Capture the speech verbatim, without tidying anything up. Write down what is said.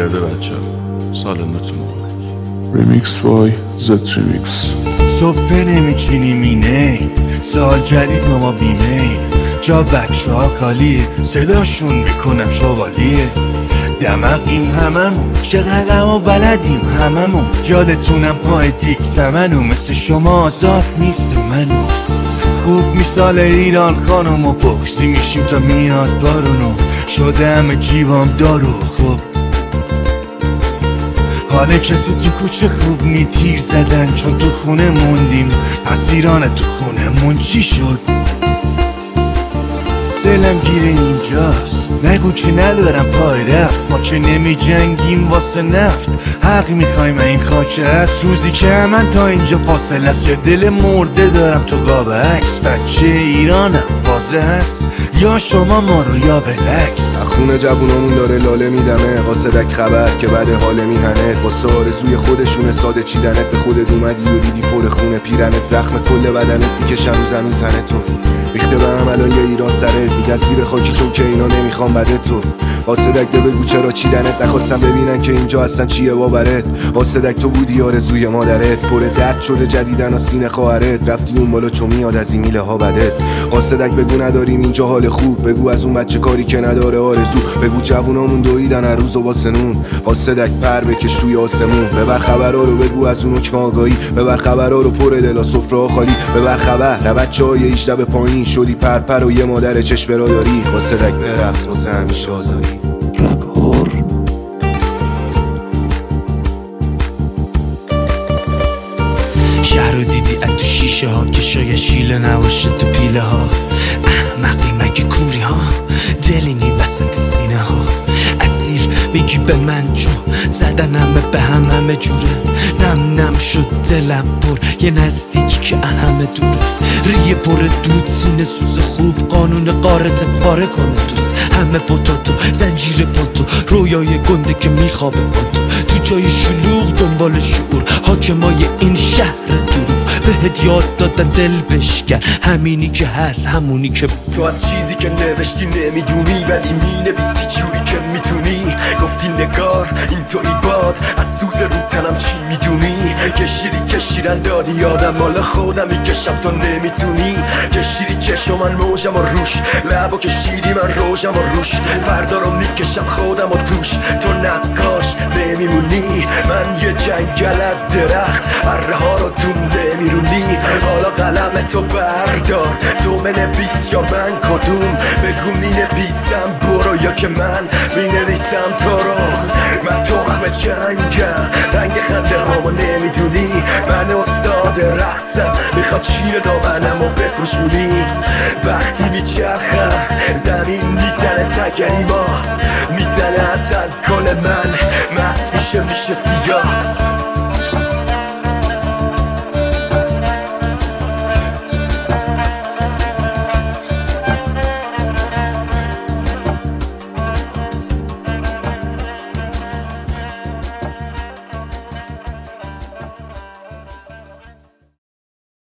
کرده بچه سال نوتون ریمیکس بای زد ریمیکس. صفه نمیچینیم اینه سال جدید ما بیمه جا بچه ها کالیه صداشون میکنم شوالیه دمقیم هممون چقدر و بلدیم هممون جادتونم پای دیک سمنو مثل شما آزاد نیست منو خوب مثال ایران خانم و بکسی میشیم تا میاد بارونو شده همه جیبام دارو خوب حالا کسی تو کوچه خوب نی تیر زدن چون تو خونه موندیم پس ایران تو خونه مون چی شد دلم گیره اینجاست نگو که ندارم پای رفت ما که نمی جنگیم واسه نفت حق میخوایم این خاک هست روزی که من تا اینجا فاصله است یا دل مرده دارم تو قاب عکس بچه ایرانم بازه هست یا شما ما رو یا بلکس خونه جوونامون داره لاله میدمه قاصدک خبر که بعد حاله میهنه واسه آرزوی خودشونه ساده چیدنت به خودت اومدی و دیدی پر خونه پیرنت زخم کل بدنت میکشن رو زمین تنه تو ریخته به هم الان یه ایران سرت میگن زیر خاکی چون که اینا نمیخوام بده تو قاصدک ده بگو چرا چیدنت نخواستم ببینن که اینجا اصلا چیه باورت قاصدک تو بودی آرزوی مادرت پر درد شده جدیدن و سینه خواهرت رفتی اون بالا چون میاد از این میله ها بدت قاصدک بگو نداریم اینجا حال خوب بگو از اون بچه کاری که نداره آرزو بگو جوونامون دویدن هر روز و واسه نون قاصدک پر بکش توی آسمون ببر خبرا رو بگو از اون حکم آگاهی ببر خبرا رو پر دلا سفره خالی ببر خبر نه بچهای هجده به پایین شدی پرپر و یه مادر چشم را داری قاصدک برقص واسه همیشه آزادی رپور شهر رو دیدی از تو شیشه ها که شاید شیله نباشه تو پیله ها احمقی مگه کوری ها دلینی وسط سینه ها اسیر میگی به من جو زدنم به هم همه جوره نم نم شد دلم پر یه نزدیکی که همه دوره ریه پر دود سینه سوز خوب قانون قارت پاره کنه دود همه پتاتو زنجیر پاتو رویای گنده که میخوابه با تو تو جای شلوغ دنبال شعور حاکمای این شهر دروغ بهت یاد دادن دل بشکن همینی که هست همونی که تو از چیزی که نوشتی نمیدونی ولی مینویسی جوری که میتونی گفتی نگار این توی باد از سوز رو تنم چی میدونی کشیری کشیرن دادی یادم مال خودم میکشم تو نمیتونی کشیری کشو من موجم و روش لبا کشیری من روشم و روش فردا رو میکشم خودم و توش تو نقاش نمیمونی من یه جنگل از درخت اره ها رو تو نمیرونی حالا قلم تو بردار تو منویس یا من کدوم بگو مینویسم برو یا که من مینویسم تو رو من تخم جنگم رنگ خنده هامو نمیدونی من استاد رقصم میخواد چیر دامنم و بپوشونی وقتی میچرخم زمین میزنه تگریما میزنه از الکل من مست میشه میشه سیاه